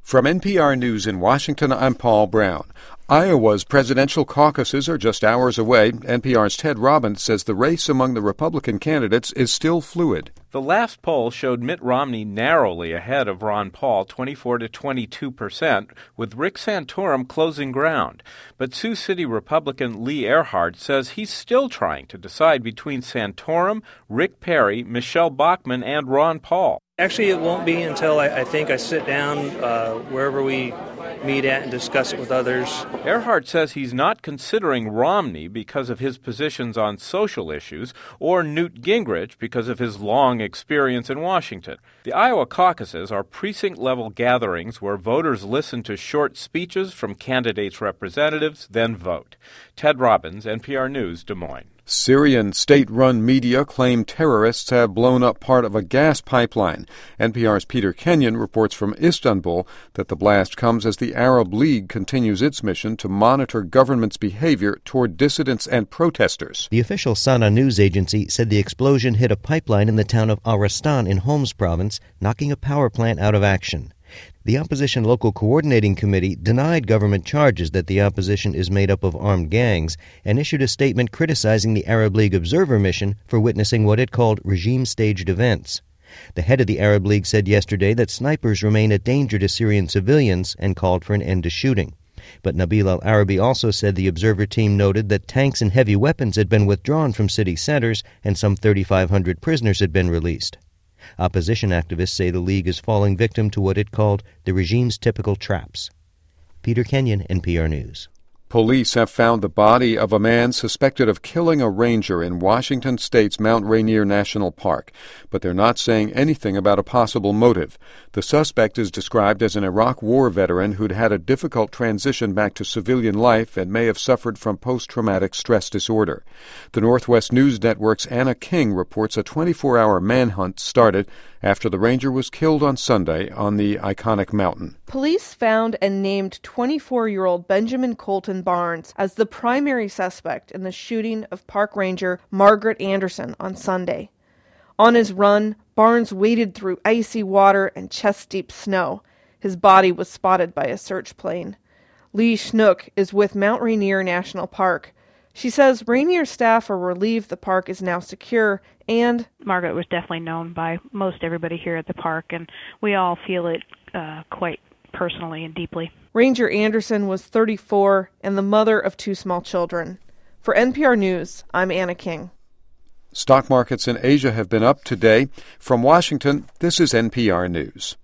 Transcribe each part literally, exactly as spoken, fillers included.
From N P R News in Washington, I'm Paul Brown. Iowa's presidential caucuses are just hours away. N P R's Ted Robbins says the race among the Republican candidates is still fluid. The last poll showed Mitt Romney narrowly ahead of Ron Paul, twenty-four to twenty-two percent, with Rick Santorum closing ground. But Sioux City Republican Lee Earhart says he's still trying to decide between Santorum, Rick Perry, Michelle Bachmann, and Ron Paul. Actually, it won't be until I, I think I sit down uh, wherever we meet at and discuss it with others. Earhart says he's not considering Romney because of his positions on social issues or Newt Gingrich because of his long experience in Washington. The Iowa caucuses are precinct-level gatherings where voters listen to short speeches from candidates' representatives, then vote. Ted Robbins, N P R News, Des Moines. Syrian state-run media claim terrorists have blown up part of a gas pipeline. N P R's Peter Kenyon reports from Istanbul that the blast comes as the Arab League continues its mission to monitor government's behavior toward dissidents and protesters. The official Sana news agency said the explosion hit a pipeline in the town of Aristan in Homs province, knocking a power plant out of action. The Opposition Local Coordinating Committee denied government charges that the opposition is made up of armed gangs and issued a statement criticizing the Arab League Observer Mission for witnessing what it called regime-staged events. The head of the Arab League said yesterday that snipers remain a danger to Syrian civilians and called for an end to shooting. But Nabil al-Arabi also said the observer team noted that tanks and heavy weapons had been withdrawn from city centers and some thirty-five hundred prisoners had been released. Opposition activists say the League is falling victim to what it called the regime's typical traps. Peter Kenyon, N P R News. Police have found the body of a man suspected of killing a ranger in Washington State's Mount Rainier National Park, but they're not saying anything about a possible motive. The suspect is described as an Iraq War veteran who'd had a difficult transition back to civilian life and may have suffered from post-traumatic stress disorder. The Northwest News Network's Anna King reports a twenty-four hour manhunt started after the ranger was killed on Sunday on the iconic mountain. Police found and named twenty-four-year-old Benjamin Colton Barnes as the primary suspect in the shooting of park ranger Margaret Anderson on Sunday. On his run, Barnes waded through icy water and chest-deep snow. His body was spotted by a search plane. Lee Schnook is with Mount Rainier National Park. She says Rainier staff are relieved the park is now secure, and Margaret was definitely known by most everybody here at the park, and we all feel it uh, quite personally and deeply. Ranger Anderson was thirty-four and the mother of two small children. For N P R News, I'm Anna King. Stock markets in Asia have been up today. From Washington, this is N P R News.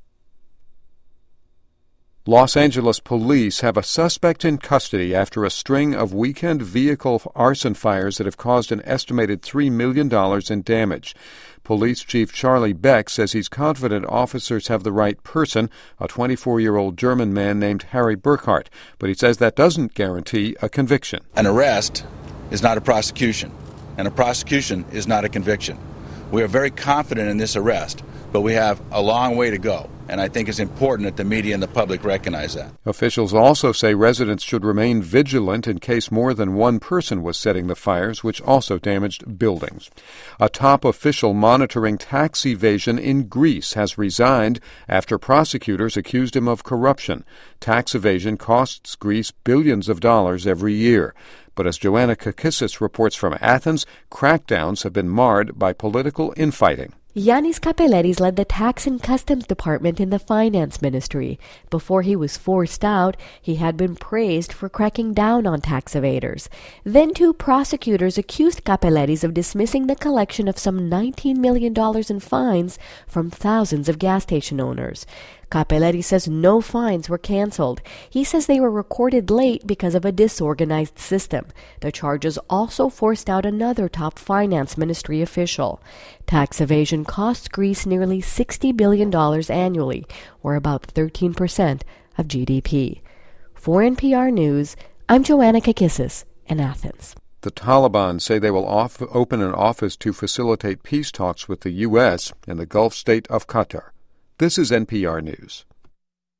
Los Angeles police have a suspect in custody after a string of weekend vehicle arson fires that have caused an estimated three million dollars in damage. Police Chief Charlie Beck says he's confident officers have the right person, a twenty-four-year-old German man named Harry Burkhardt, but he says that doesn't guarantee a conviction. An arrest is not a prosecution, and a prosecution is not a conviction. We are very confident in this arrest, but we have a long way to go. And I think it's important that the media and the public recognize that. Officials also say residents should remain vigilant in case more than one person was setting the fires, which also damaged buildings. A top official monitoring tax evasion in Greece has resigned after prosecutors accused him of corruption. Tax evasion costs Greece billions of dollars every year. But as Joanna Kakissis reports from Athens, crackdowns have been marred by political infighting. Yannis Kapeleris led the Tax and Customs Department in the Finance Ministry. Before he was forced out, he had been praised for cracking down on tax evaders. Then two prosecutors accused Kapeleris of dismissing the collection of some nineteen million dollars in fines from thousands of gas station owners. Kapeleris says no fines were canceled. He says they were recorded late because of a disorganized system. The charges also forced out another top finance ministry official. Tax evasion costs Greece nearly sixty billion dollars annually, or about thirteen percent of G D P. For N P R News, I'm Joanna Kakissis in Athens. The Taliban say they will off- open an office to facilitate peace talks with the U S in the Gulf state of Qatar. This is N P R News.